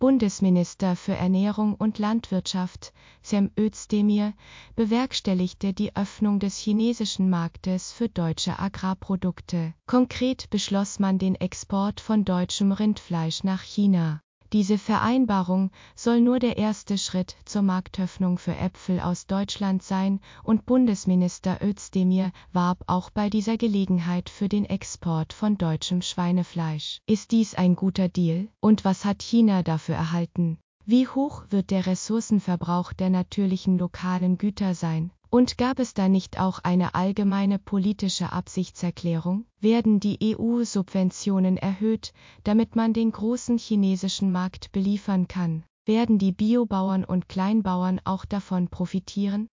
Bundesminister für Ernährung und Landwirtschaft, Cem Özdemir, bewerkstelligte die Öffnung des chinesischen Marktes für deutsche Agrarprodukte. Konkret beschloss man den Export von deutschem Rindfleisch nach China. Diese Vereinbarung soll nur der erste Schritt zur Marktöffnung für Äpfel aus Deutschland sein und Bundesminister Özdemir warb auch bei dieser Gelegenheit für den Export von deutschem Schweinefleisch. Ist dies ein guter Deal? Und was hat China dafür erhalten? Wie hoch wird der Ressourcenverbrauch der natürlichen lokalen Güter sein? Und gab es da nicht auch eine allgemeine politische Absichtserklärung? Werden die EU-Subventionen erhöht, damit man den großen chinesischen Markt beliefern kann? Werden die Biobauern und Kleinbauern auch davon profitieren?